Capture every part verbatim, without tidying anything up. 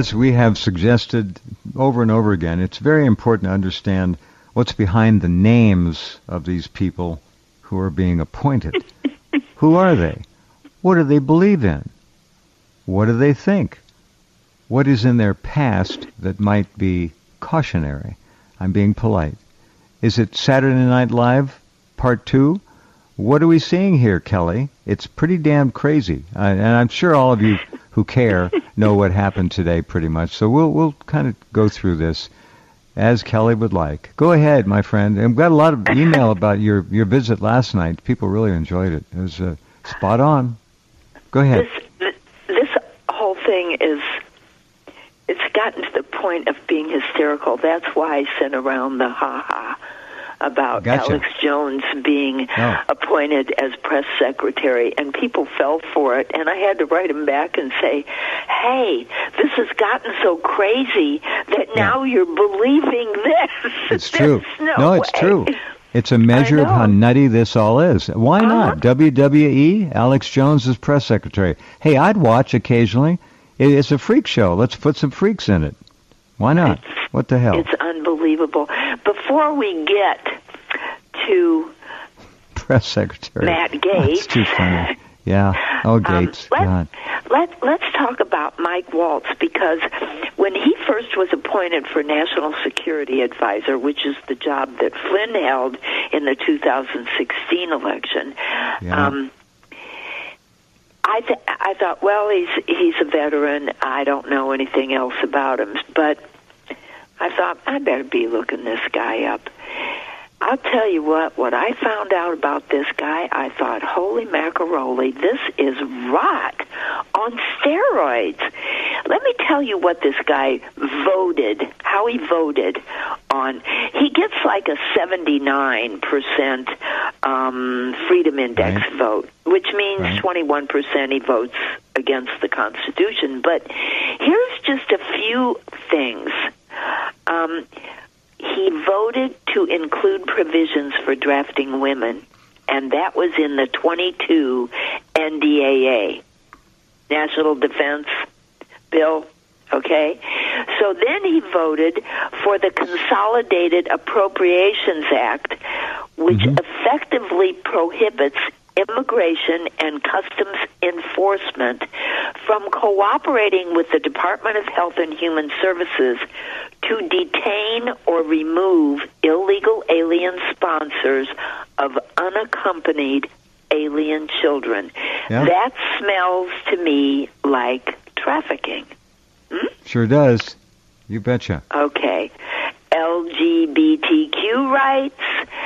as we have suggested over and over again, it's very important to understand what's behind the names of these people who are being appointed. Who are they? What do they believe in? What do they think? What is in their past that might be cautionary? I'm being polite. Is it Saturday Night Live Part two? What are we seeing here, Kelly? It's pretty damn crazy. Uh, and I'm sure all of you who care know what happened today pretty much. So we'll we'll kind of go through this as Kelly would like. Go ahead, my friend. And we've got a lot of email about your, your visit last night. People really enjoyed it. It was uh, spot on. Go ahead. This, this whole thing is, it's gotten to the point of being hysterical. That's why I sent around the ha-ha about Gotcha. Alex Jones being oh. appointed as press secretary, and people fell for it, and I had to write him back and say, hey, this has gotten so crazy that yeah. now you're believing this. It's true. No, no, it's way. true. It's a measure of how nutty this all is. Why uh-huh. not? W W E, Alex Jones is press secretary. Hey, I'd watch occasionally. It's a freak show. Let's put some freaks in it. Why not? It's, what the hell? It's unbelievable. Before we get to press secretary Matt Gaetz, that's too funny. Yeah. Oh, Gates. Um, God. Let, let, let's talk about Mike Waltz, because when he first was appointed for National Security Advisor, which is the job that Flynn held in the two thousand sixteen election, yeah. um, I th- I thought, well, he's he's a veteran. I don't know anything else about him, but I thought I better be looking this guy up. I'll tell you what, what I found out about this guy, I thought, holy macaroni, this is rot on steroids. Let me tell you what this guy voted, how he voted on. He gets like a seventy-nine percent um, Freedom Index right. vote, which means right. twenty-one percent he votes against the Constitution. But here's just a few things. Um He voted to include provisions for drafting women, and that was in the twenty-two N D A A, National Defense Bill, okay? So then he voted for the Consolidated Appropriations Act, which mm-hmm. effectively prohibits Immigration and Customs Enforcement from cooperating with the Department of Health and Human Services to detain or remove illegal alien sponsors of unaccompanied alien children. Yeah. That smells to me like trafficking. Hmm? Sure does. You betcha. Okay. L G B T Q rights.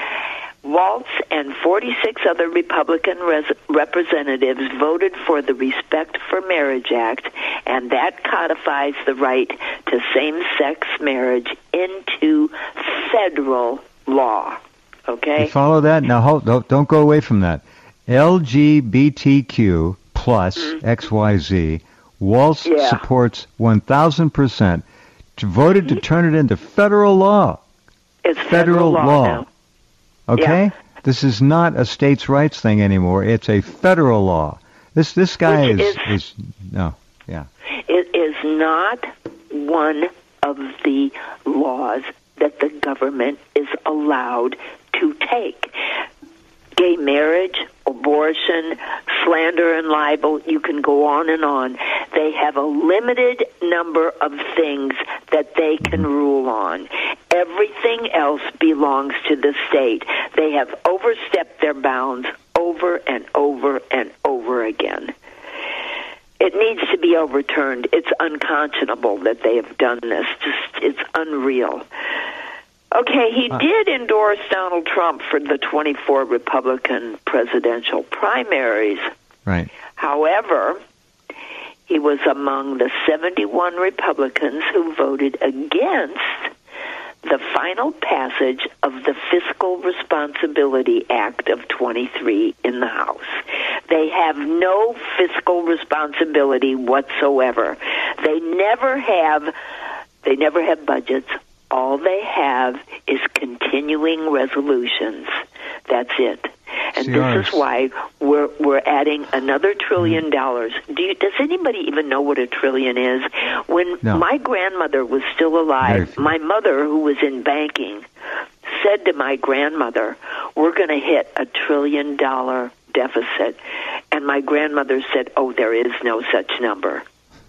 Waltz and forty-six other Republican res- representatives voted for the Respect for Marriage Act, and that codifies the right to same-sex marriage into federal law. Okay? You follow that? Now, hold, don't, don't go away from that. L G B T Q plus mm-hmm. X Y Z, Waltz yeah. supports one thousand percent, voted mm-hmm. to turn it into federal law. It's federal, federal law, law. now. Okay? Yeah. This is not a states' rights thing anymore. It's a federal law. This this guy is, is, is no, yeah. It is not one of the laws that the government is allowed to take. Gay marriage, abortion, slander and libel, you can go on and on. They have a limited number of things that they can rule on. Everything else belongs to the state. They have overstepped their bounds over and over and over again. It needs to be overturned. It's unconscionable that they have done this. Just, it's unreal. Okay, he uh, did endorse Donald Trump for the twenty-four Republican presidential primaries. Right. However, he was among the seventy-one Republicans who voted against the final passage of the Fiscal Responsibility Act of twenty-three in the House. They have no fiscal responsibility whatsoever. They never have, they never have budgets. All they have is continuing resolutions. That's it. And C this Rs. is why we're we're adding another trillion dollars. Do you, does anybody even know what a trillion is? When No. my grandmother was still alive, my mother, who was in banking, said to my grandmother, "We're going to hit a trillion dollar deficit." And my grandmother said, "Oh, there is no such number."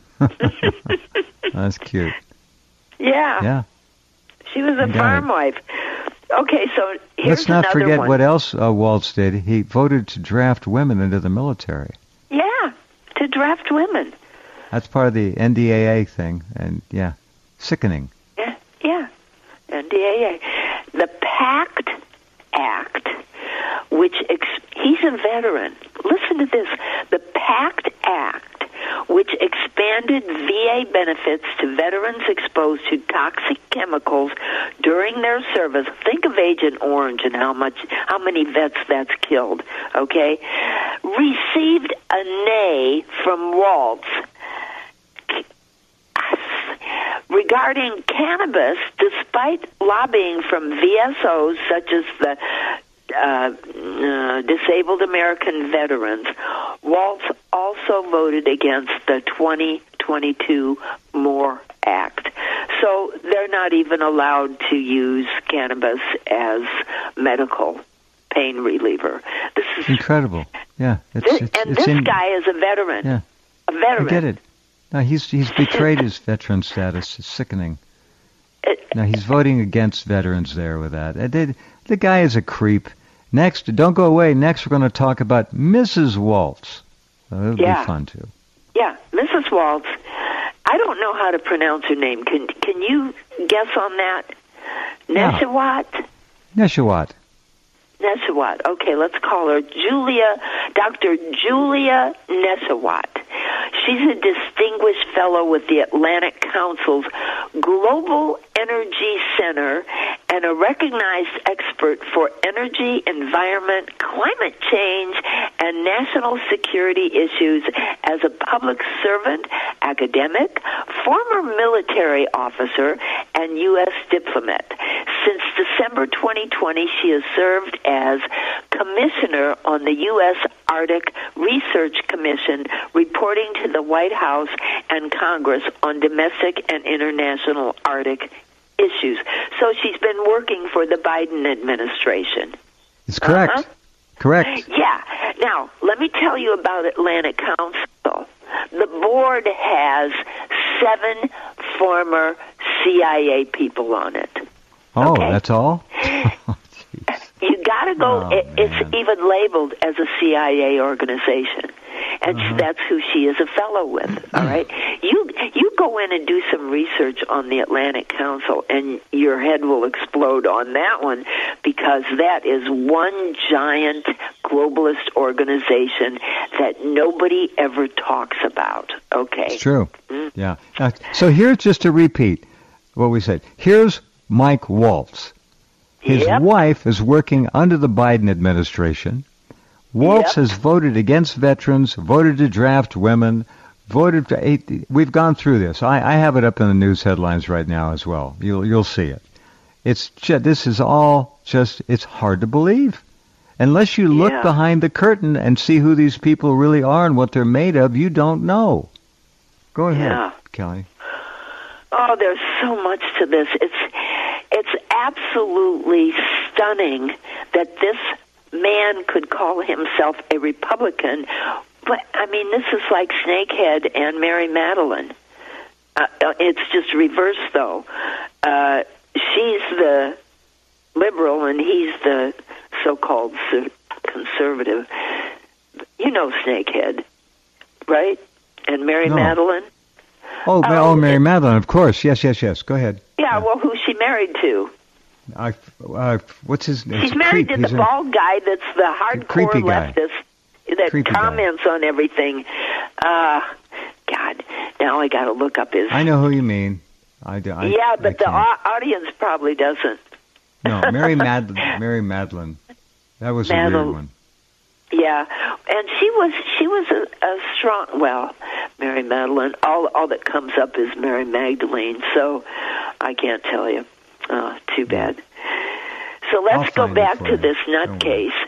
That's cute. Yeah. Yeah. She was a You got farm it. wife. Okay, so here's Let's not another forget one. what else uh, Waltz did. He voted to draft women into the military. Yeah, to draft women. That's part of the N D A A thing, and yeah, sickening. Yeah, yeah. N D A A. The PACT Act, which ex- he's a veteran. Listen to this. The PACT Act, which expanded V A benefits to veterans exposed to toxic chemicals during their service. Think of Agent Orange and how much, how many vets that's killed. Okay, received a nay from Waltz regarding cannabis, despite lobbying from V S Os such as the uh, uh, Disabled American Veterans. Waltz also voted against the twenty twenty-two MORE Act. So they're not even allowed to use cannabis as medical pain reliever. This is incredible. Yeah, it's, this, it's, and it's this in, guy is a veteran. Yeah, a veteran. I get it. No, he's he's betrayed his veteran status. It's sickening. It, No, he's voting against veterans there with that. Uh, they- The guy is a creep. Next, don't go away. Next, we're going to talk about Missus Waltz. So it'll Yeah. be fun too. Yeah, Missus Waltz. I don't know how to pronounce her name. Can can you guess on that? Yeah. Neshawat? Neshawat. Neshawat. Okay, let's call her Julia, Doctor Julia Neshawat. She's a distinguished fellow with the Atlantic Council's Global Energy Center and a recognized expert for energy, environment, climate change, and national security issues as a public servant, academic, former military officer, and U S diplomat. Since December twenty twenty, she has served as commissioner on the U S Arctic Research Commission, reporting to the White House and Congress on domestic and international Arctic issues. So she's been working for the Biden administration. It's correct. Uh-huh. Correct. Yeah. Now, let me tell you about Atlantic Council. The board has seven former C I A people on it. Oh, Okay. that's all? Oh, jeez. You got to go. Oh, it, it's man. even labeled as a C I A organization, and Uh-huh. that's who she is a fellow with. All right, you you go in and do some research on the Atlantic Council, and your head will explode on that one, because that is one giant globalist organization that nobody ever talks about. Okay, It's true. Mm. Yeah. Now, so here's just to repeat what we said. Here's Mike Waltz. His Yep. wife is working under the Biden administration. Waltz Yep. has voted against veterans, voted to draft women, voted to. We've gone through this. I, I have it up in the news headlines right now as well. You'll you'll see it. It's just, this is all just. It's hard to believe, unless you look Yeah. behind the curtain and see who these people really are and what they're made of. You don't know. Go ahead, Yeah. Kelly. Oh, there's so much to this. It's it's absolutely stunning that this man could call himself a Republican. But I mean, this is like Snakehead and Mary Madeline. Uh, it's just reversed, though. Uh, she's the liberal, and he's the so-called conservative. You know Snakehead, right? And Mary No. Madeline. Oh, Ma- Oh, oh, Mary it- Madeline, of course. Yes, yes, yes. Go ahead. Yeah, well, who's she married to? I, uh, what's his name? She's married to the bald guy that's the hardcore creepy guy. leftist that Creepy guy. comments on everything. Uh, God, now I got to look up his. I know who you mean. I do. I, yeah, but I the can't. au- audience probably doesn't. No, Mary Madeline. Mary Madeline. That was a Madeline. weird one. Yeah, and she was she was a, a strong. Well, Mary Madeline. All all that comes up is Mary Magdalene. So I can't tell you. Oh, too bad. So let's I'll go find it back for to you. this Don't worry. nutcase.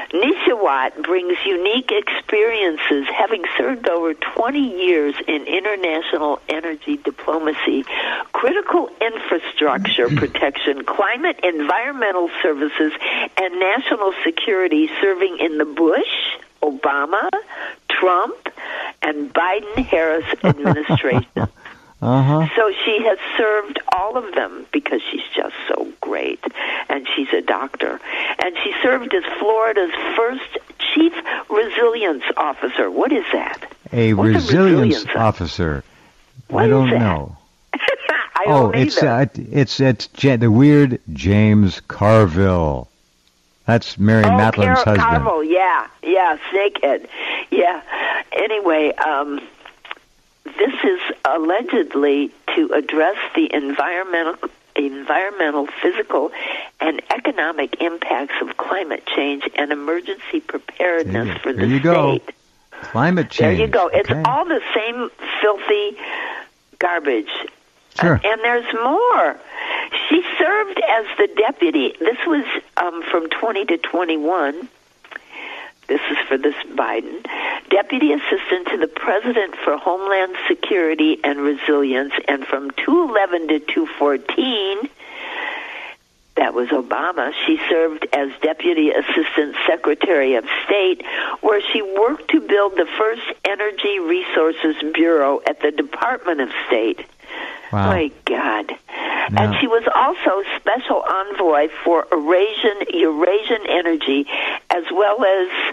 Nishawat brings unique experiences, having served over twenty years in international energy diplomacy, critical infrastructure protection, climate environmental services, and national security, serving in the Bush, Obama, Trump, and Biden-Harris administration. Uh-huh. So she has served all of them because she's just so great, and she's a doctor. And she served as Florida's first chief resilience officer. What is that? A What's resilience, a resilience officer. What I don't is that? know. I oh, don't it's either. uh, it's it's Ja- the weird James Carville. That's Mary oh, Matlin's Car- husband. Carville, yeah, yeah, Snakehead, yeah. Anyway, um, this is allegedly to address the environmental, environmental, physical, and economic impacts of climate change and emergency preparedness There, for the there you go. state. Climate change. There you go. It's Okay. all the same filthy garbage. Sure. And, and there's more. She served as the deputy. This was um, from twenty to twenty-one. This is for this Biden. Deputy Assistant to the President for Homeland Security and Resilience. And from two eleven to two fourteen, that was Obama, she served as Deputy Assistant Secretary of State, where she worked to build the first Energy Resources Bureau at the Department of State. Wow. My God. Yeah. And she was also Special Envoy for Eurasian, Eurasian Energy, as well as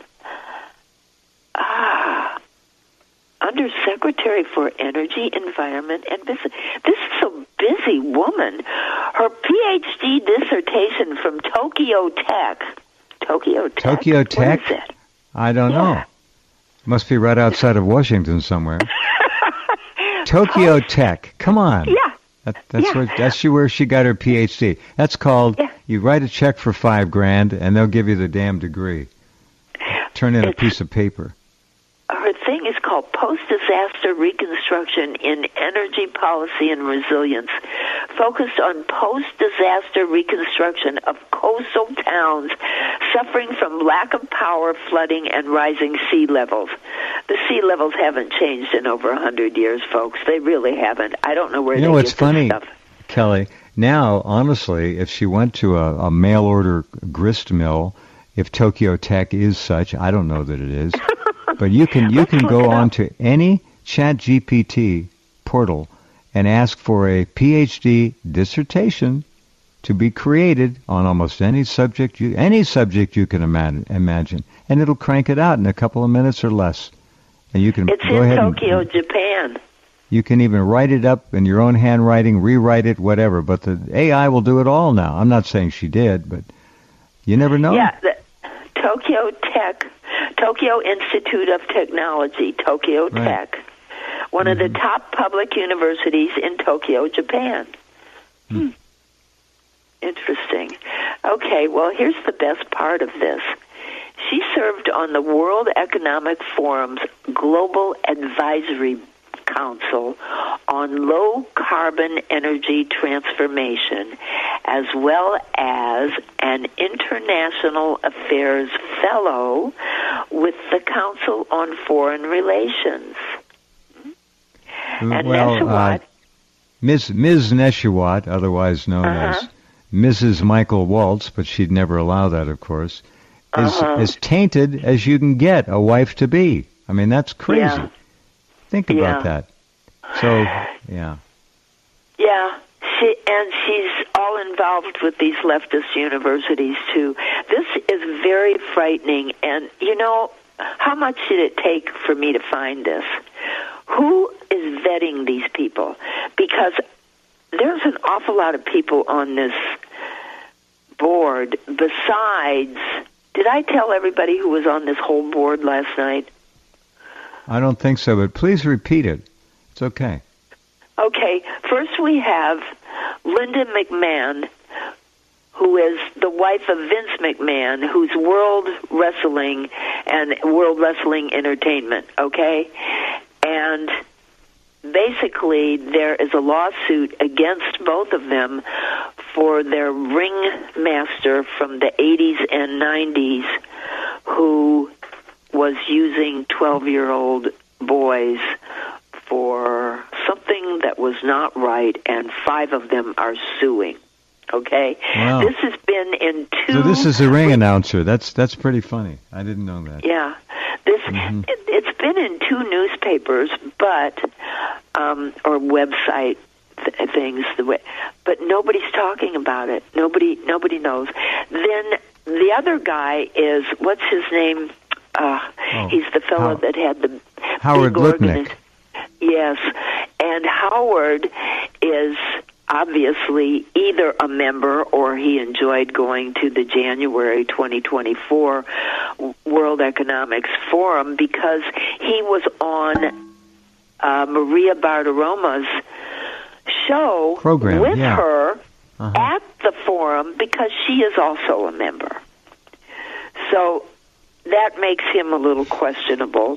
ah, Under Secretary for Energy, Environment, and Business. This is a busy woman. Her P H D dissertation from Tokyo Tech. Tokyo Tech? Tokyo Tech? What is it? I don't Yeah. know. Must be right outside of Washington somewhere. Tokyo Tech. Come on. Yeah. That, that's Yeah. where that's she, where she got her P H D. That's called, Yeah. you write a check for five grand and they'll give you the damn degree. Turn in a It's- piece of paper. Her thing is called Post-Disaster Reconstruction in Energy Policy and Resilience, focused on post-disaster reconstruction of coastal towns suffering from lack of power, flooding, and rising sea levels. The sea levels haven't changed in over a hundred years, folks. They really haven't. I don't know where You they know get what's this funny, stuff. Kelly? Now, honestly, if she went to a, a mail-order grist mill, if Tokyo Tech is such, I don't know that it is, but you can you Let's can look go it up. on to any Chat G P T portal and ask for a P H D dissertation to be created on almost any subject you any subject you can imagine, imagine, and it'll crank it out in a couple of minutes or less. And you can It's go in ahead Tokyo, and Japan. you can even write it up in your own handwriting, rewrite it, whatever. But the A I will do it all now. I'm not saying she did, but you never know. Yeah, the, Tokyo Tech, Tokyo Institute of Technology, Tokyo Right. Tech, one of the top public universities in Tokyo, Japan. Hmm. Interesting. Okay, well, here's the best part of this. She served on the World Economic Forum's Global Advisory Council on Low Carbon Energy Transformation, as well as an International Affairs Fellow with the Council on Foreign Relations. And well, uh, Neshawat, Miz Miz Neshawat, otherwise known Uh-huh. as Missus Michael Waltz, but she'd never allow that, of course, is Uh-huh. as tainted as you can get a wife to be. I mean, that's crazy. Yeah. Think about Yeah. that. So, yeah. yeah, she and she's all involved with these leftist universities too. This is very frightening, and you know, how much did it take for me to find this? Who is vetting these people? Because there's an awful lot of people on this board besides, did I tell everybody who was on this whole board last night? I don't think so, but please repeat it. It's okay. Okay, first we have Linda McMahon, who is the wife of Vince McMahon, who's World Wrestling and World Wrestling Entertainment, okay? And basically there is a lawsuit against both of them for their ring master from the eighties and nineties who was using twelve-year-old boys for something that was not right, and five of them are suing. Okay? Wow. This has been in two... So this is a ring announcer. That's that's pretty funny. I didn't know that. Yeah. This Mm-hmm. it, it's been in two newspapers, but um, or website th- things, the way, but nobody's talking about it. Nobody nobody knows. Then the other guy is, what's his name? Uh, Oh, he's the fellow How- that had the Howard big organi- Lutnick. Yes, and Howard is obviously either a member or he enjoyed going to the January twenty twenty-four World Economics Forum because he was on uh, Maria Bartiromo's show Program, with yeah. her Uh-huh. at the forum because she is also a member. So that makes him a little questionable.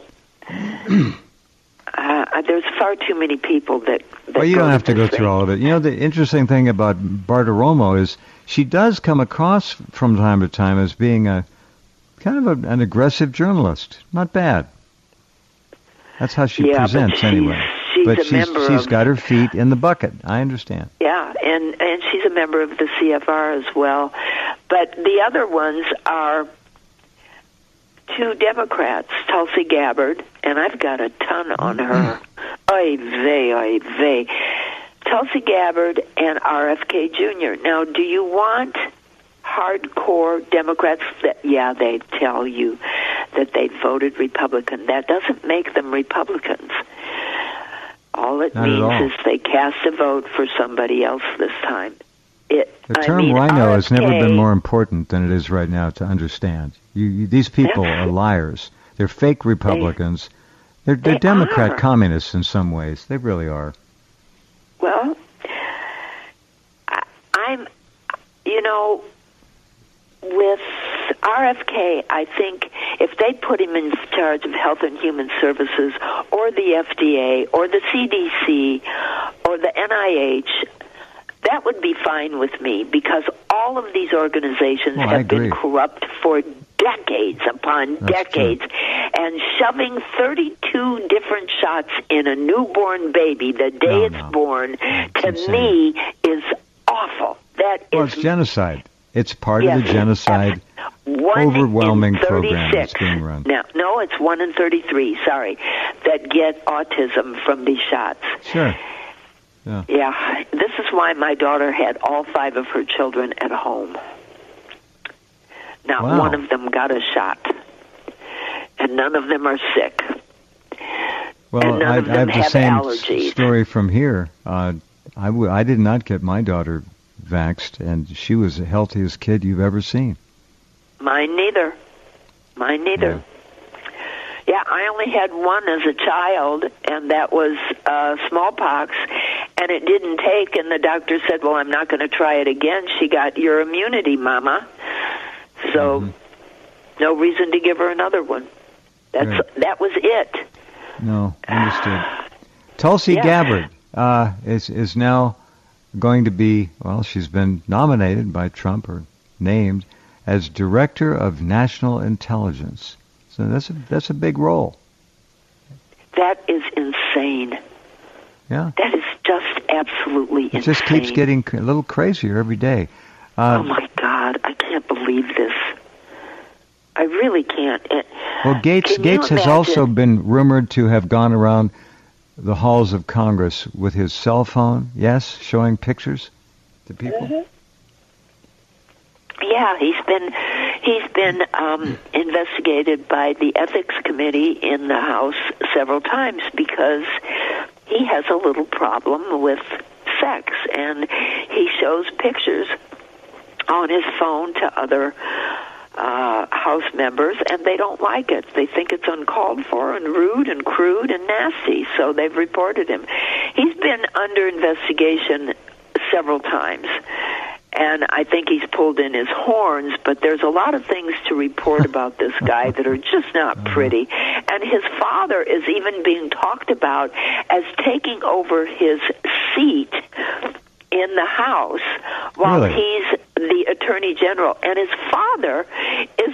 Uh, there's far too many people that. that Well, you go don't have to this go thing. through all of it. You know, the interesting thing about Bartiromo is she does come across from time to time as being a kind of a, an aggressive journalist. Not bad. That's how she Yeah, but presents, she's- anyway. she's but a she's member she's of- got her feet in the bucket. I understand. Yeah, and and she's a member of the C F R as well. But the other ones are two Democrats, Tulsi Gabbard, and I've got a ton on her. Oy vey, oy vey. Tulsi Gabbard and R F K Junior Now, do you want hardcore Democrats that, yeah, they tell you that they voted Republican? That doesn't make them Republicans. All it Not at means all. is they cast a vote for somebody else this time. It, The I term mean, rhino has never R F K been more important than it is right now to understand. You, you, these people That's- are liars. They're fake Republicans. They're, they're They Democrat are. communists in some ways. They really are. Well, I, I'm, you know, with R F K, I think if they put him in charge of Health and Human Services or the F D A or the C D C or the N I H, that would be fine with me because all of these organizations Well, I have been agree. corrupt for decades upon That's decades, and shoving thirty-two different shots in a newborn baby the day No, it's no. born, It's to insane. me, is awful. That Well, is it's genocide. It's part yes, of the genocide one overwhelming in program that's thirty-six. being run. Now, no, it's one in thirty-three, sorry, that get autism from these shots. Sure. Yeah. Yeah, this is why my daughter had all five of her children at home. Not Wow. one of them got a shot, and none of them are sick. Well, And none I, of I have them the have same allergies. s- story from here. Uh, I, w- I did not get my daughter vaxxed, and she was the healthiest kid you've ever seen. Mine neither. Mine neither. Yeah, I only had one as a child, and that was uh, smallpox, and it didn't take, and the doctor said, well, I'm not going to try it again. She got your immunity, Mama. So Mhm. no reason to give her another one. That's Right. That was it. No, understood. Tulsi Yeah. Gabbard uh, is is now going to be, well, she's been nominated by Trump or named as Director of National Intelligence. So that's a, that's a big role. That is insane. Yeah. That is just absolutely It insane. just keeps getting a little crazier every day. Uh, Oh, my God. I can't believe this. I really can't. It- Well, Gates Can you Gates has imagine- also been rumored to have gone around the halls of Congress with his cell phone, yes, showing pictures to people. Yeah, he's been he's been um, investigated by the ethics committee in the House several times because he has a little problem with sex, and he shows pictures on his phone to other uh, House members, and they don't like it. They think it's uncalled for and rude and crude and nasty, so they've reported him. He's been under investigation several times, and I think he's pulled in his horns, but there's a lot of things to report about this guy that are just not pretty. And his father is even being talked about as taking over his seat in the House while Really? he's the Attorney General. And his father is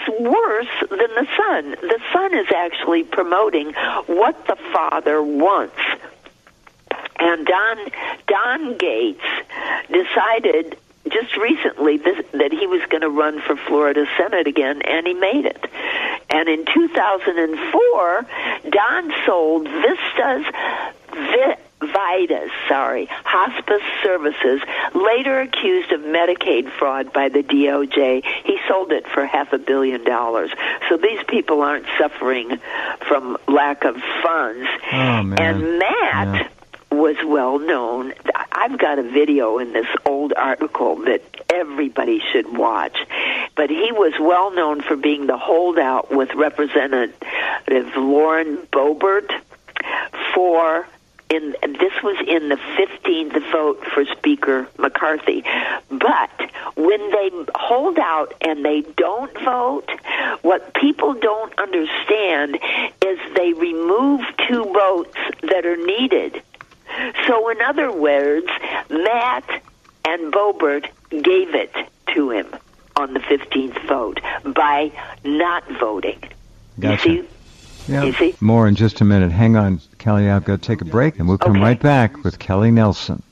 worse than the son. The son is actually promoting what the father wants. And Don, Don Gates decided just recently this, that he was going to run for Florida Senate again, and he made it. And in two thousand four, Don sold Vistas, Vi, Vitas, sorry, hospice services, later accused of Medicaid fraud by the D O J. He sold it for half a billion dollars. So these people aren't suffering from lack of funds. Oh, man. And Matt... Yeah. was well known. I've got a video in this old article that everybody should watch. But he was well known for being the holdout with Representative Lauren Boebert for, in, this was in the fifteenth vote for Speaker McCarthy. But when they hold out and they don't vote, what people don't understand is they remove two votes that are needed. So in other words, Matt and Boebert gave it to him on the fifteenth vote by not voting. Gotcha. You see? Yeah. You see? More in just a minute. Hang on, Kelly. I've got to take a break, and we'll come Okay. right back with Kelly Nelson.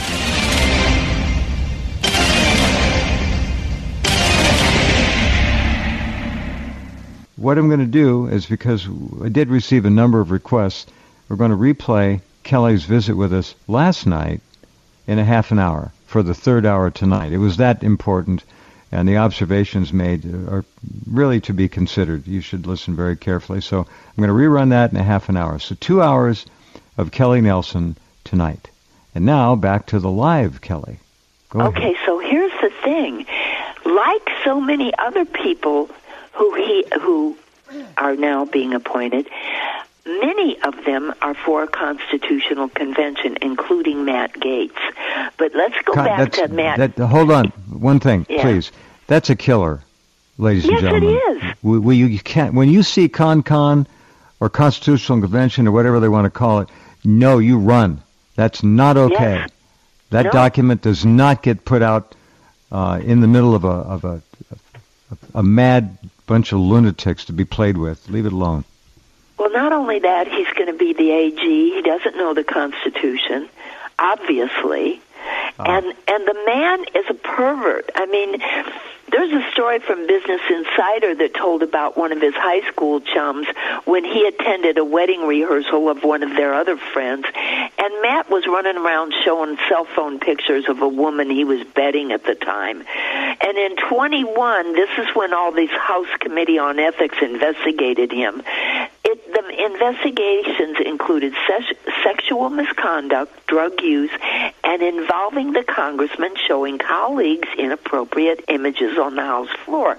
What I'm going to do is, because I did receive a number of requests, we're going to replay Kelly's visit with us last night in a half an hour for the third hour tonight. It was that important, and the observations made are really to be considered. You should listen very carefully. So I'm going to rerun that in a half an hour. So two hours of Kelly Nelson tonight. And now back to the live Kelly. Go Okay, ahead. so here's the thing. Like so many other people who he who are now being appointed, many of them are for a constitutional convention, including Matt Gaetz. But let's go Con- back to Matt. That, hold on. One thing, Yeah. please. That's a killer, ladies Yes, and gentlemen. it is. We, we, you can't, when you see CON-CON or Constitutional Convention or whatever they want to call it, no, you run. That's not okay. Yes. That No. document does not get put out uh, in the middle of a of a, a a mad bunch of lunatics to be played with. Leave it alone. Well, not only that, he's going to be the A G. He doesn't know the Constitution, obviously. Oh. And and the man is a pervert. I mean, there's a story from Business Insider that told about one of his high school chums when he attended a wedding rehearsal of one of their other friends, and Matt was running around showing cell phone pictures of a woman he was betting at the time. And in twenty-one, this is when all these House Committee on Ethics investigated him. It, the investigations included se- sexual misconduct, drug use, and involving the congressman showing colleagues inappropriate images on the House floor.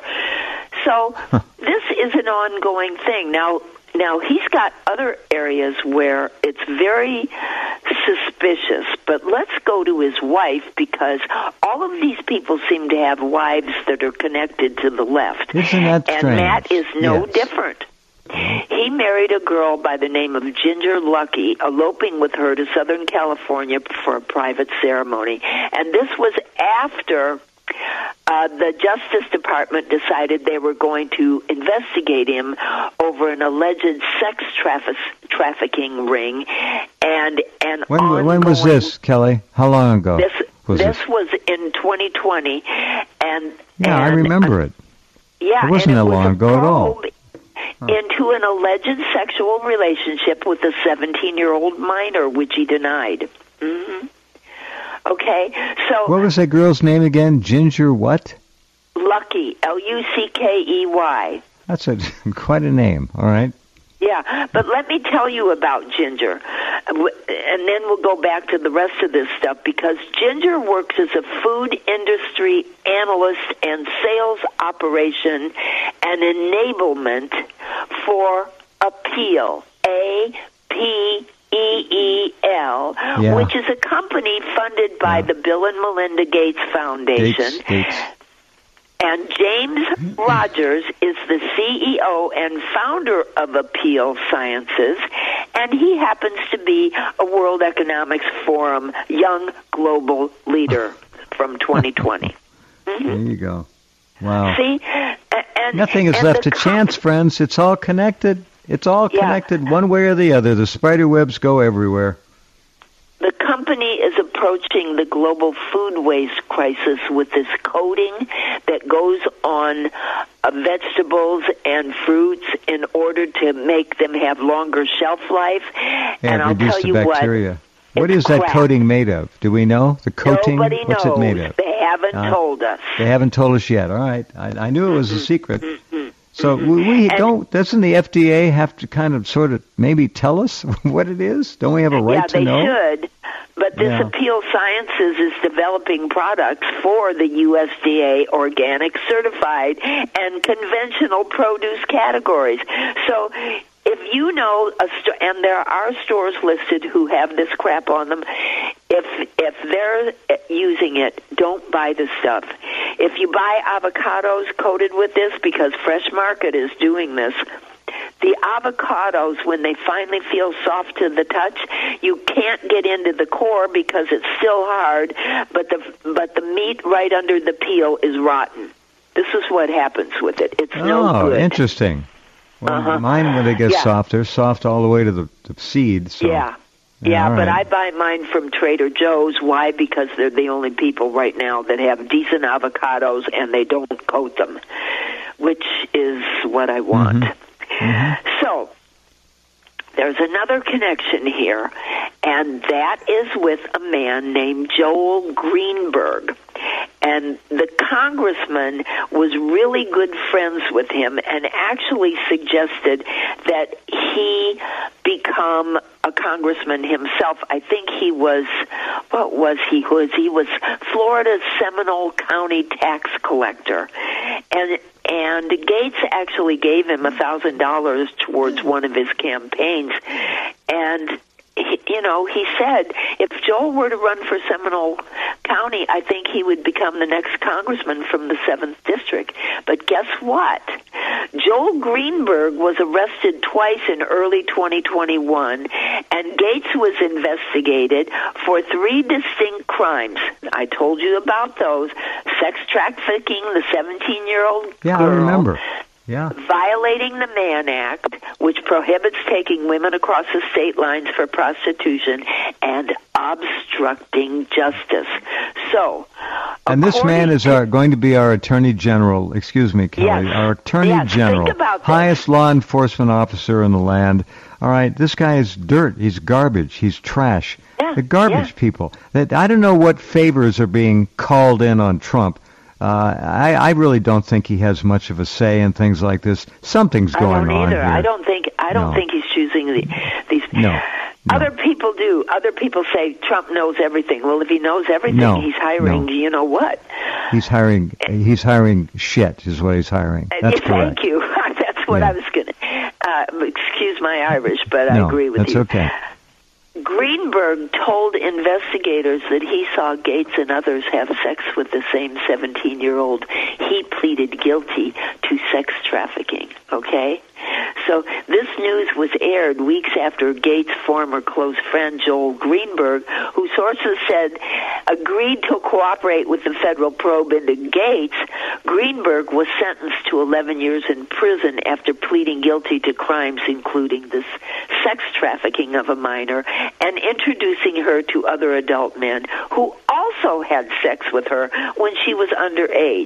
So this is an ongoing thing. Now, now he's got other areas where it's very suspicious, but let's go to his wife, because all of these people seem to have wives that are connected to the left. Isn't that and strange? Matt is no Yes. different. He married a girl by the name of Ginger Lucky, eloping with her to Southern California for a private ceremony. And this was after uh, the Justice Department decided they were going to investigate him over an alleged sex traffic- trafficking ring. And and When when was ongoing- this, Kelly? How long ago This was this this? was in twenty twenty, and Yeah, I and, remember it. Yeah, It wasn't and that it was long a ago at all. probe into an alleged sexual relationship with a seventeen-year-old minor, which he denied. hmm Okay, so What was that girl's name again? Ginger what? Lucky, L U C K E Y. That's a quite a name. All right. Yeah, but let me tell you about Ginger, and then we'll go back to the rest of this stuff, because Ginger works as a food industry analyst and sales operation and enablement for Appeal, A P E E L, Yeah. which is a company funded by Yeah. the Bill and Melinda Gates Foundation. Gates, Gates. And James Rogers is the C E O and founder of Appeal Sciences, and he happens to be a World Economics Forum Young Global Leader from twenty twenty. There you go. Wow. See, and And, Nothing is and left to com- chance, friends. It's all connected. It's all Yeah. connected one way or the other. The spider webs go everywhere. The company is approaching the global food waste crisis with this coating that goes on uh, vegetables and fruits in order to make them have longer shelf life. Yeah, and I'll reduce tell the you bacteria. what. What it's is that crap. coating made of? Do we know? The coating? Nobody What's knows. it made of? They haven't Uh, told us. They haven't told us yet. All right. I, I knew it was a secret. Mm-hmm. So Mm-hmm. we, we And- don't. Doesn't the F D A have to kind of sort of maybe tell us what it is? Don't we have a right yeah, to they know? should. But this Yeah. Appeal Sciences is developing products for the U S D A organic, certified, and conventional produce categories. So if you know, a st- and there are stores listed who have this crap on them, if if they're using it, don't buy the stuff. If you buy avocados coated with this, because Fresh Market is doing this, the avocados, when they finally feel soft to the touch, you can't get into the core because it's still hard, but the but the meat right under the peel is rotten. This is what happens with it. It's no Oh, good. interesting. Well, Uh-huh. mine, when they get Yeah. soft, they're soft all the way to the, the seed. So. Yeah. Yeah, Yeah, all but I right. buy mine from Trader Joe's. Why? Because they're the only people right now that have decent avocados and they don't coat them, which is what I want. Mm-hmm. So, there's another connection here, and that is with a man named Joel Greenberg. And the congressman was really good friends with him and actually suggested that he become a congressman himself. I think he was, what was he? Was he was Florida's Seminole County tax collector. And and Gates actually gave him a thousand dollars towards one of his campaigns. And he, you know, he said if Joel were to run for Seminole County, I think he would become the next congressman from the seventh District. But guess what? Joel Greenberg was arrested twice in early twenty twenty-one, and Gates was investigated for three distinct crimes. I told you about those. Sex trafficking the seventeen-year-old Yeah, girl. I remember. Yeah. Violating the Mann Act, which prohibits taking women across the state lines for prostitution, and obstructing justice. So, And this man according is to- our, going to be our Attorney General, excuse me, Kelly, Yes. our Attorney Yes, think General, about this. highest law enforcement officer in the land. All right, this guy is dirt. He's garbage. He's trash. Yeah, The garbage yeah. people. That I don't know what favors are being called in on Trump. Uh, I, I really don't think he has much of a say in things like this. Something's I going don't on either. here. I don't think I don't No. think he's choosing the, these. No. No. Other people do. Other people say Trump knows everything. Well, if he knows everything, No, he's hiring. no. You know what? He's hiring. He's hiring shit. Is what he's hiring. Uh, That's Thank correct. you. That's what Yeah. I was going to. Uh, excuse my Irish, but no, I agree with that's you. okay. Greenberg told investigators that he saw Gates and others have sex with the same seventeen-year-old. He pleaded guilty to sex trafficking, okay? So this news was aired weeks after Gates' former close friend Joel Greenberg, who sources said agreed to cooperate with the federal probe into Gates. Greenberg was sentenced to eleven years in prison after pleading guilty to crimes including this sex trafficking of a minor and introducing her to other adult men who also had sex with her when she was underage.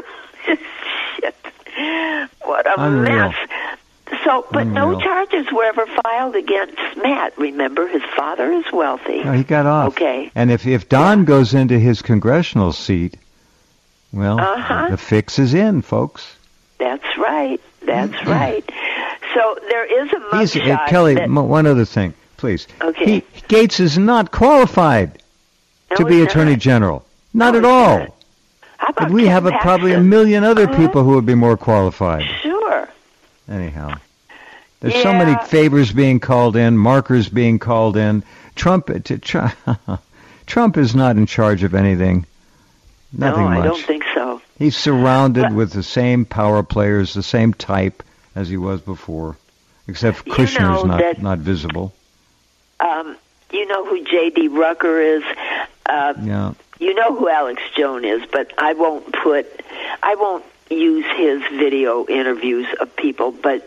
Shit. What a Unreal. mess. So, but Unreal. no charges were ever filed against Matt. Remember, his father is wealthy. No, he got off. Okay. And if if Don goes into his congressional seat, well, Uh-huh. the fix is in, folks. That's right. That's right. So there is a He's uh, mugshot Kelly. that, mo- one other thing, please. Okay. He, Gates is not qualified No, to be he's Attorney not. General. Not No, at he's all. not. How about But we Ken have a, probably a Paxton? million other Uh-huh. people who would be more qualified. Sure. Anyhow, there's so many Yeah. favors being called in, markers being called in. Trump, to, tr- Trump is not in charge of anything. Nothing no, much. I don't think so. He's surrounded But- with the same power players, the same type as he was before, except You Kushner's know not that- not visible. Um, you know who J D. Rucker is? Uh, Yeah. You know who Alex Jones is, but I won't put, I won't use his video interviews of people, but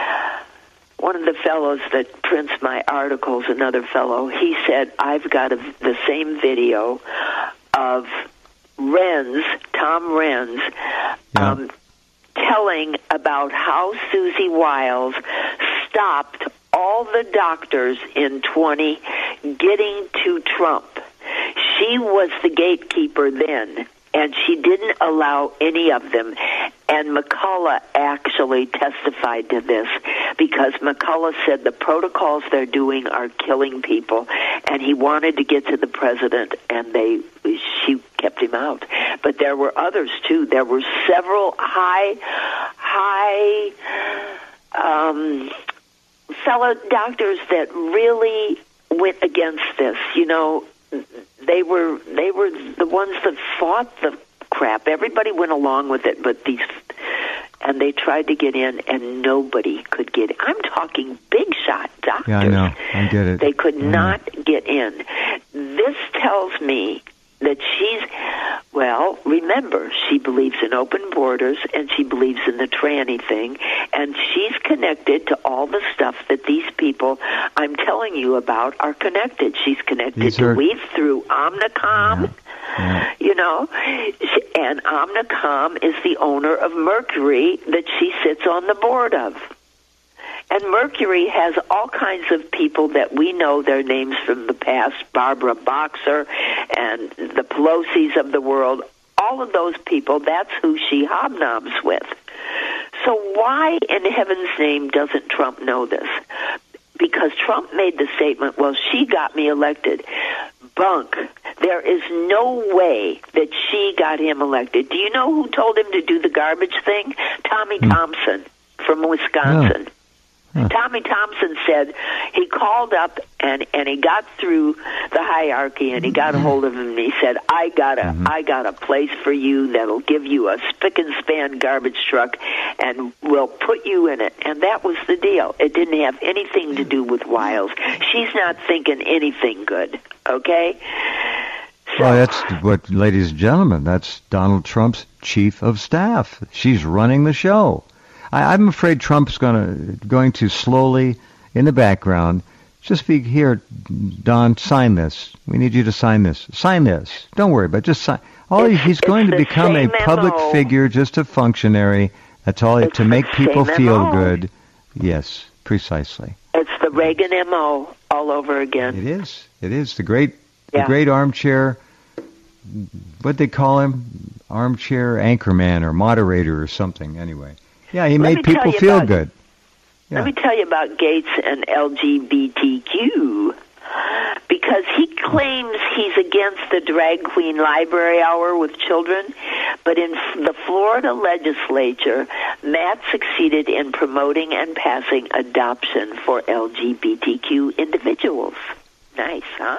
one of the fellows that prints my articles, another fellow, he said, I've got a, the same video of Renz, Tom Renz, yeah. um, telling about how Susie Wiles stopped all the doctors in twenty getting to Trump. She was the gatekeeper then, and she didn't allow any of them. And McCullough actually testified to this because McCullough said the protocols they're doing are killing people, and he wanted to get to the president, and they she kept him out. But there were others too. There were several high, high um, fellow doctors that really went against this. You know, they were they were the ones that fought the crap. Everybody went along with it, but these, and they tried to get in, and nobody could get in. I'm talking big shot doctors. Yeah, I know. I get it. They could yeah. not get in. This tells me that she's, well, remember, she believes in open borders, and she believes in the tranny thing, and she's connected to all the stuff that these people I'm telling you about are connected. She's connected These to are, Weave through Omnicom. Yeah. Yeah. You know, and Omnicom is the owner of Mercury that she sits on the board of. And Mercury has all kinds of people that we know their names from the past, Barbara Boxer and the Pelosi's of the world. All of those people, that's who she hobnobs with. So why in heaven's name doesn't Trump know this? Because Trump made the statement, well, she got me elected. Bunk. There is no way that she got him elected. Do you know who told him to do the garbage thing? Tommy hmm. Thompson from Wisconsin. Oh. Huh. Tommy Thompson said he called up and, and he got through the hierarchy and he got a hold of him and he said, I got a mm-hmm. I got a place for you that'll give you a spick and span garbage truck and we'll put you in it. And that was the deal. It didn't have anything to do with Wiles. She's not thinking anything good, okay? So, well, that's what, ladies and gentlemen, that's Donald Trump's chief of staff. She's running the show. I, I'm afraid Trump's going to going to slowly, in the background, just be here, Don, sign this. We need you to sign this. Sign this. Don't worry, but just sign. All it's, he's going to become a public M O. figure, just a functionary. That's all it's to make people feel M O. good. Yes, precisely. It's the Reagan M O all over again. It is. It is the great, yeah. the great armchair. What they call him, armchair anchorman or moderator or something. Anyway. Yeah, he Let made people feel about, good. Yeah. Let me tell you about Gates and L G B T Q, because he claims he's against the drag queen library hour with children, but in the Florida legislature, Matt succeeded in promoting and passing adoption for L G B T Q individuals. Nice, huh?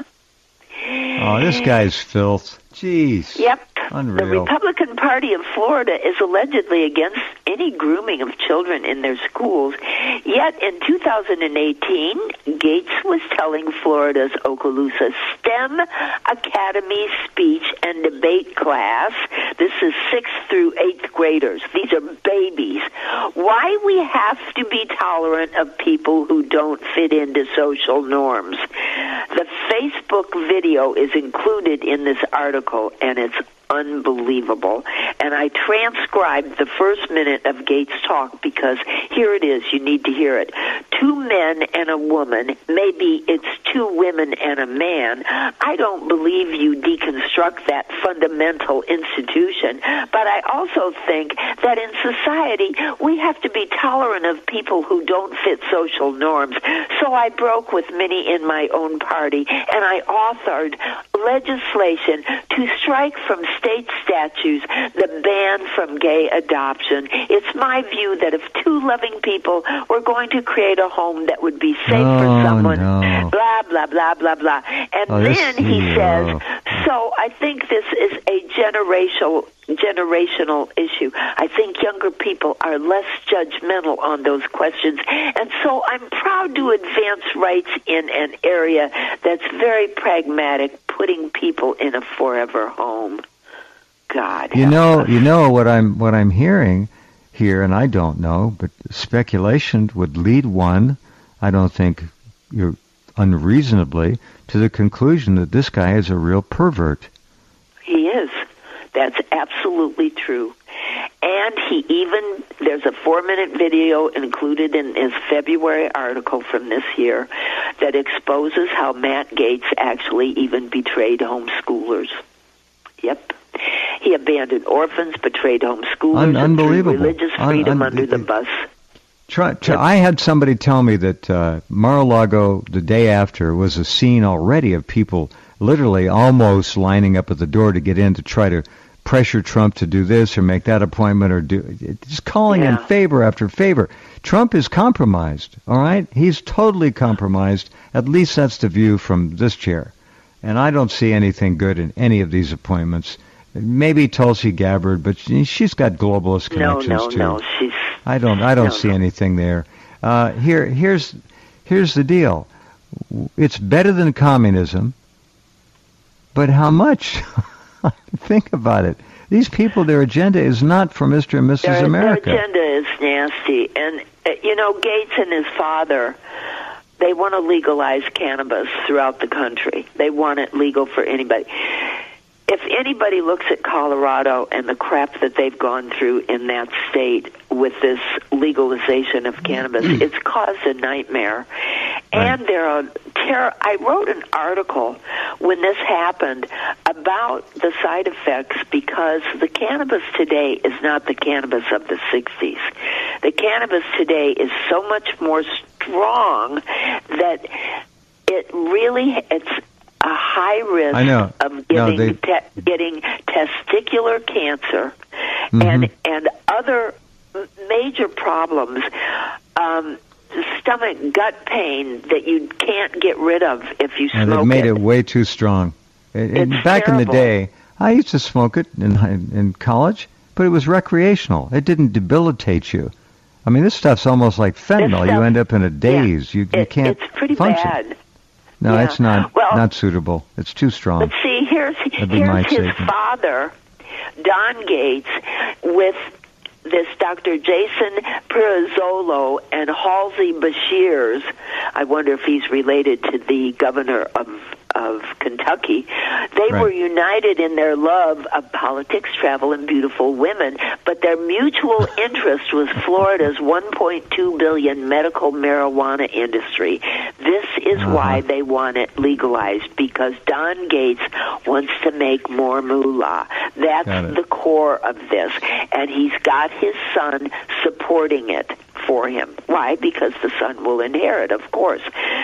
Oh, this guy's filth. Jeez. Yep. Unreal. The Republican Party of Florida is allegedly against any grooming of children in their schools. Yet in two thousand eighteen, Gates was telling Florida's Okaloosa STEM Academy speech and debate class, this is sixth through eighth graders, these are babies, why we have to be tolerant of people who don't fit into social norms. The Facebook video is included in this article, and it's unbelievable. And I transcribed the first minute of Gates' talk because here it is. You need to hear it. Two men and a woman. Maybe it's two women and a man. I don't believe you deconstruct that fundamental institution. But I also think that in society, we have to be tolerant of people who don't fit social norms. So I broke with many in my own party, and I authored legislation to strike from state statutes the ban from gay adoption. It's my view that if two loving people were going to create a home that would be safe oh, for someone, no. blah, blah, blah, blah, blah. And oh, then this, he yeah. says, so I think this is a generational generational issue. I think younger people are less judgmental on those questions. And so I'm proud to advance rights in an area that's very pragmatic, putting people in a forever home. God. You help know, us. you know what I'm what I'm hearing here, and I don't know, but speculation would lead one, I don't think you're unreasonably, to the conclusion that this guy is a real pervert. He is. That's absolutely true. And he even, there's a four-minute video included in his February article from this year that exposes how Matt Gaetz actually even betrayed homeschoolers. Yep. He abandoned orphans, betrayed homeschoolers, Un- and threw unbelievable. religious freedom Un- un- under the it- bus. Try, try, I had somebody tell me that uh, Mar-a-Lago, the day after, was a scene already of people literally almost lining up at the door to get in to try to pressure Trump to do this or make that appointment or do just calling Yeah. in favor after favor. Trump is compromised, all right? He's totally compromised. At least that's the view from this chair. And I don't see anything good in any of these appointments. Maybe Tulsi Gabbard, but she, she's got globalist No, connections no, too. no. She's I don't. I don't No, see no. anything there. Uh, here, here's, here's the deal. It's better than communism, but how much? Think about it. These people, their agenda is not for Mister and Missus Their, America. their agenda is nasty. And, uh, you know, Gates and his father, they want to legalize cannabis throughout the country. They want it legal for anybody. If anybody looks at Colorado and the crap that they've gone through in that state with this legalization of cannabis, it's caused a nightmare. And there are terror. I wrote an article when this happened about the side effects because the cannabis today is not the cannabis of the sixties. The cannabis today is so much more strong that it really, it's a high risk I know. of No, getting they- te- getting testicular cancer Mm-hmm. and and other m- major problems, um, stomach gut pain that you can't get rid of if you And smoke they've made it. it way too strong. It- it- It's back in the terrible. day, I used to smoke it in in college, but it was recreational. It didn't debilitate you. I mean, this stuff's almost like fentanyl. stuff- you end up in a daze. You, you It- can't it's pretty function. bad. No, Yeah. it's not Well- not suitable. It's too strong. But see, here's That'd be my here's his statement. father, Don Gates, with this Doctor Jason Pirozzolo and Halsey Bashirs. I wonder if he's related to the governor of of Kentucky. They Right. were united in their love of politics, travel, and beautiful women, but their mutual interest was Florida's one point two billion dollars medical marijuana industry. This is Uh-huh. why they want it legalized, because Don Gates wants to make more moolah. Got That's it. the core of this, and he's got his son supporting it for him. Why? Because the son will inherit, of course.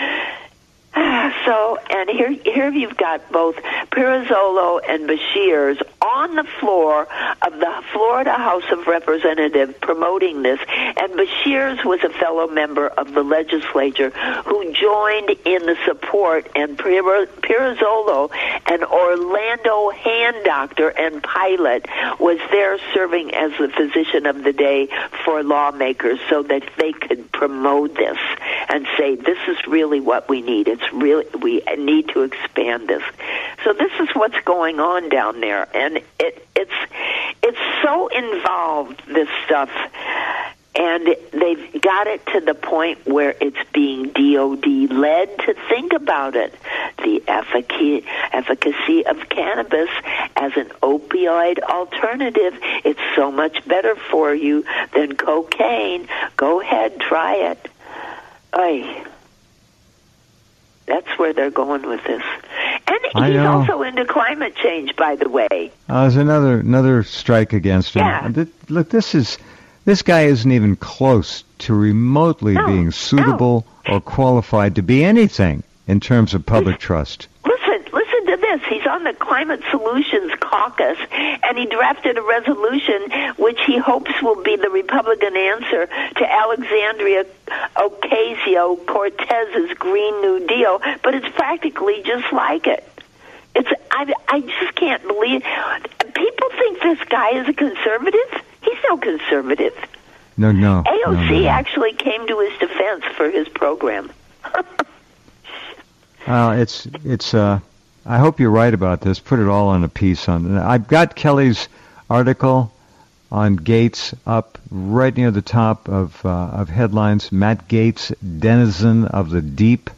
So, and here, here you've got both Pirozzolo and Bashirs on the floor of the Florida House of Representatives promoting this, and Bashirs was a fellow member of the legislature who joined in the support, and Pir- Pirozzolo, an Orlando hand doctor and pilot, was there serving as the physician of the day for lawmakers so that they could promote this and say, this is really what we need. It's really, we need to expand this. So this is what's going on down there, and it, it's it's so involved, this stuff, and they've got it to the point where it's being D O D led to think about it. The efficacy, efficacy of cannabis as an opioid alternative, it's so much better for you than cocaine. Go ahead, try it. Ay. That's where they're going with this. And I he's know. also into climate change, by the way. Uh, there's another another strike against him. Yeah. Th- Look, this is this guy isn't even close to remotely No, being suitable or qualified to be anything in terms of public trust. Listen, listen to this. He's on the Climate Solutions Caucus, and he drafted a resolution which he hopes will be the Republican answer to Alexandria Ocasio-Cortez's Green New Deal, but it's practically just like it. It's I, I just can't believe people think this guy is a conservative. He's no conservative. No, no. A O C no, no, no. actually came to his defense for his program. Uh, it's it's uh, I hope you're right about this. Put it all on a piece on. I've got Kelly's article on Gates up right near the top of uh, of headlines. Matt Gaetz, denizen of the deep.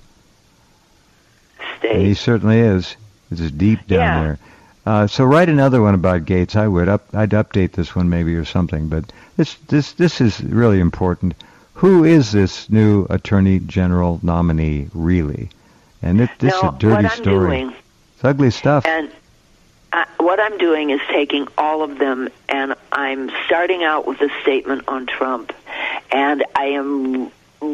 State. And he certainly is. It's deep down Yeah. there. Uh, so write another one about Gates. I would up. I'd update this one maybe or something. But this this this is really important. Who is this new Attorney General nominee really? And it, this now, is a dirty what I'm story. Doing, it's ugly stuff. and uh, what I'm doing is taking all of them, and I'm starting out with a statement on Trump, and I am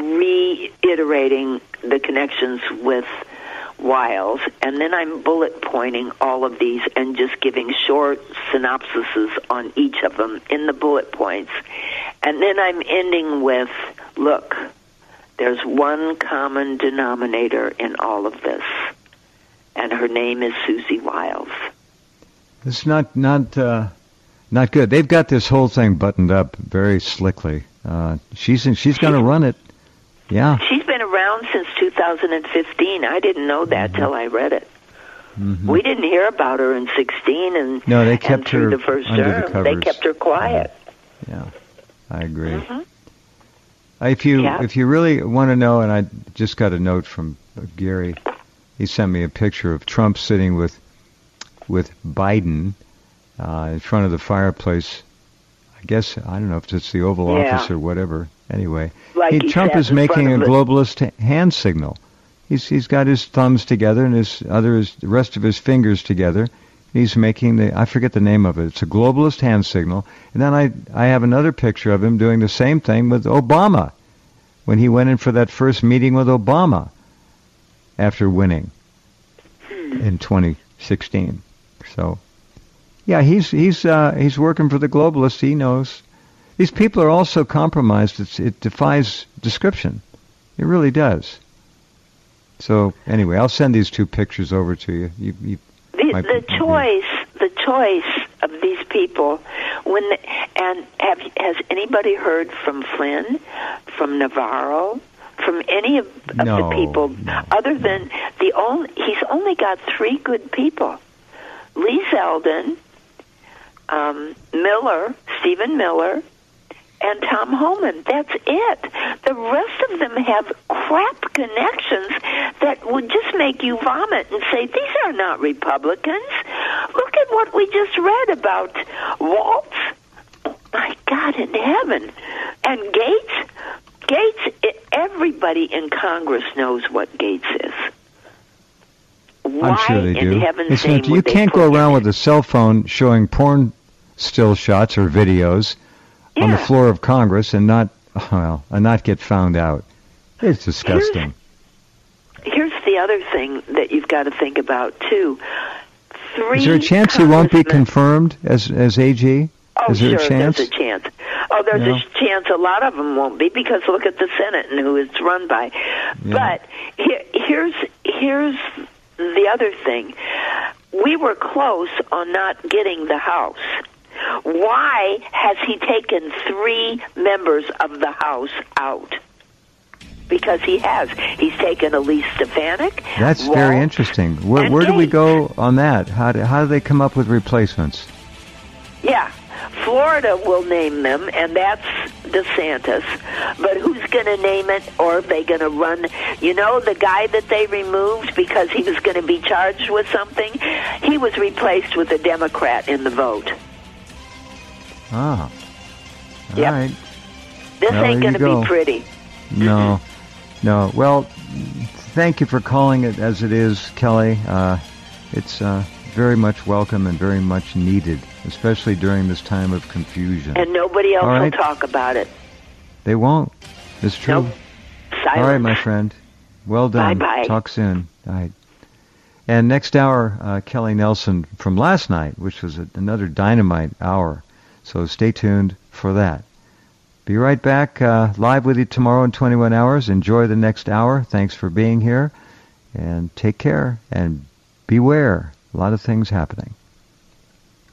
reiterating the connections with Wiles, and then I'm bullet pointing all of these and just giving short synopsises on each of them in the bullet points. And then I'm ending with, look, there's one common denominator in all of this, and her name is Susie Wiles. It's not not uh, not good. They've got this whole thing buttoned up very slickly. Uh, she's in, she's going to run it. Yeah. She's been around since two thousand fifteen. I didn't know that Mm-hmm. till I read it. Mm-hmm. We didn't hear about her in sixteen, and No, they and kept through her the first under the term, they covers. kept her quiet. Yeah, I agree. Mm-hmm. If you Yeah. if you really want to know, and I just got a note from Gary. He sent me a picture of Trump sitting with with Biden uh, in front of the fireplace. I guess I don't know if it's the Oval Yeah. Office or whatever. Anyway, Like he, he Trump sat is in making a front of it. globalist h- hand signal. He's he's got his thumbs together and his other his, the rest of his fingers together. He's making the I forget the name of it. It's a globalist hand signal. And then I I have another picture of him doing the same thing with Obama when he went in for that first meeting with Obama after winning in twenty sixteen. So yeah, he's he's uh, he's working for the globalists. He knows. These people are also compromised. It's, it defies description. It really does. So anyway, I'll send these two pictures over to you. you, you The, might- the choice, the choice of these people, when the, and have has anybody heard from Flynn, from Navarro, from any of, of No, the people no, other no. than the only? He's only got three good people: Lee Zeldin, um, Miller, Stephen Miller, and Tom Homan. That's it. The rest of them have crap connections that would just make you vomit and say, these are not Republicans. Look at what we just read about Waltz. My God in heaven. And Gates. Gates, everybody in Congress knows what Gates is. Why I'm sure they in do. heaven's It's name not, you would they can't put go him around in? with a cell phone showing porn still shots or videos on the Yeah. floor of Congress and not well and not get found out. It's disgusting. Here's the other thing that you've got to think about too. Three Is there a chance he won't be congressmen- confirmed as as A G? Oh, Is there sure, a chance? there's a chance. Oh, there's Yeah. a chance a lot of them won't be because look at the Senate and who it's run by. Yeah. But here, here's here's the other thing. We were close on not getting the House. Why has he taken three members of the House out? Because he has. He's taken Elise Stefanik. That's Waltz, very interesting. Where, and where do we Gates. go on that? How do, how do they come up with replacements? Yeah, Florida will name them, and that's DeSantis. But who's going to name it, or are they going to run? You know, the guy that they removed because he was going to be charged with something, he was replaced with a Democrat in the vote. Ah. All Yep. right. This Well, ain't there going you to go. be pretty. No. No. Well, thank you for calling it as it is, Kelly. Uh, it's uh, very much welcome and very much needed, especially during this time of confusion. And nobody else All right. will talk about it. They won't. It's true. Nope. Silence. All right, my friend. Well done. Bye-bye. Talk soon. All right. And next hour, uh, Kelly Nelson from last night, which was a, another dynamite hour. So stay tuned for that. Be right back uh, live with you tomorrow in twenty-one hours. Enjoy the next hour. Thanks for being here. And take care and beware. A lot of things happening.